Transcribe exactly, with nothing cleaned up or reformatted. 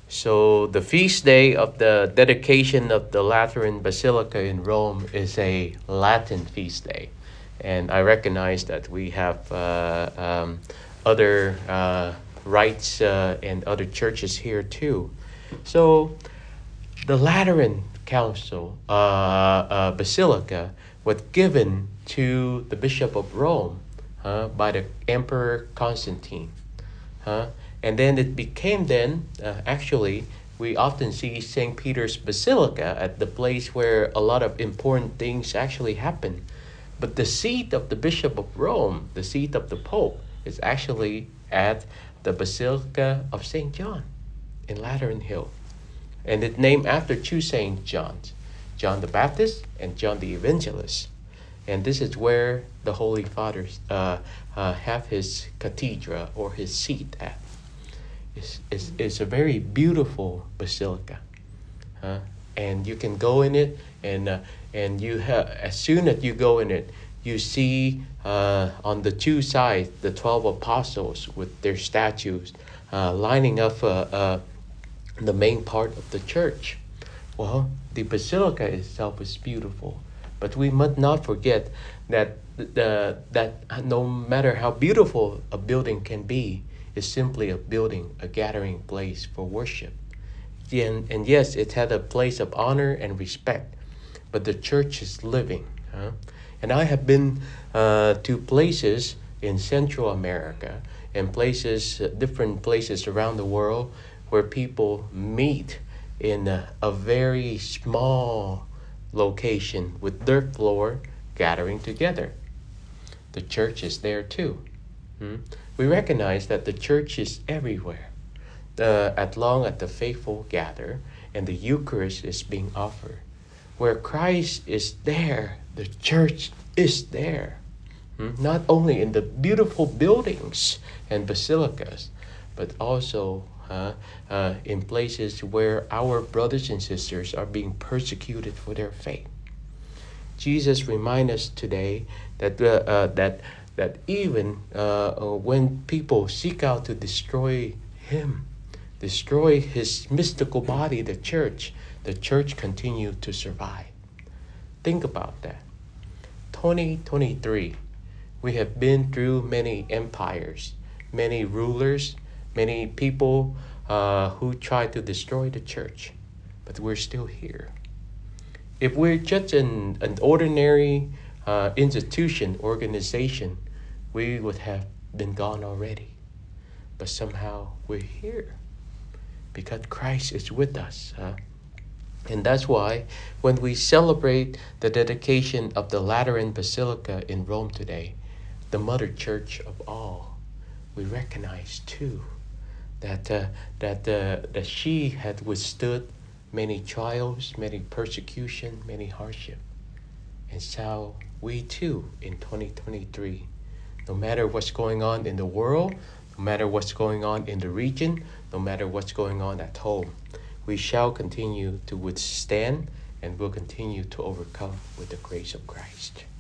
So the feast day of the dedication of the Lateran Basilica in Rome is a Latin feast day. And I recognize that we have uh, um, other uh, rites uh, and other churches here too. So the Lateran Council uh, uh, Basilica was given to the Bishop of Rome uh, by the Emperor Constantine. Huh? And then it became then, uh, actually, we often see Saint Peter's Basilica at the place where a lot of important things actually happen. But the seat of the Bishop of Rome, the seat of the Pope, is actually at the Basilica of Saint John in Lateran Hill. And it's named after two Saint Johns, John the Baptist and John the Evangelist. And this is where the Holy Fathers uh, uh, have his cathedra or his seat at. It's, it's, it's a very beautiful basilica. Uh, and you can go in it, and uh, and you have, as soon as you go in it, you see uh, on the two sides the twelve apostles with their statues uh, lining up uh, uh, the main part of the church. Well, the basilica itself is beautiful, but we must not forget that the that no matter how beautiful a building can be, it's simply a building, a gathering place for worship. And, and yes, it had a place of honor and respect, but the church is living. Huh? And I have been uh, to places in Central America and places, uh, different places around the world where people meet in a, a very small location with dirt floor gathering together. The church is there too. Hmm? We recognize that the church is everywhere. Uh, as long as the faithful gather and the Eucharist is being offered. Where Christ is there, the church is there. Hmm? Not only in the beautiful buildings and basilicas, but also uh, uh, in places where our brothers and sisters are being persecuted for their faith. Jesus reminds us today that uh, uh, that that even uh, uh, when people seek out to destroy him, destroy his mystical body, the church, the church continues to survive. Think about that. twenty twenty-three, we have been through many empires, many rulers, many people uh, who tried to destroy the church, but we're still here. If we're just an, an ordinary uh, institution, organization, we would have been gone already. But somehow we're here because Christ is with us. Huh? And that's why when we celebrate the dedication of the Lateran Basilica in Rome today, the mother church of all, we recognize too that uh, that uh, that she had withstood many trials, many persecution, many hardship. And so we too in twenty twenty-three, no matter what's going on in the world, no matter what's going on in the region, no matter what's going on at home, we shall continue to withstand and will continue to overcome with the grace of Christ.